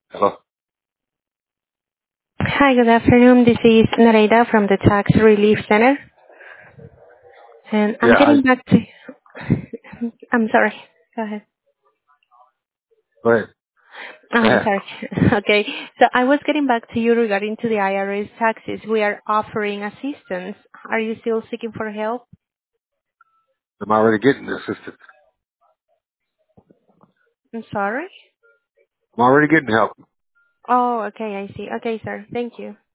Hello? Hi, good afternoon. This is Nareda from the Tax Relief Center, and I'm Yeah, getting back to... I'm sorry. Go ahead. go ahead. Oh, I'm Yeah. sorry. Okay. So I was getting back to you regarding to the IRS taxes. We are offering assistance. Are you still seeking for help? I'm already getting the assistance. I'm sorry. I'm already getting help. Oh, okay, I see. Okay, sir. Thank you.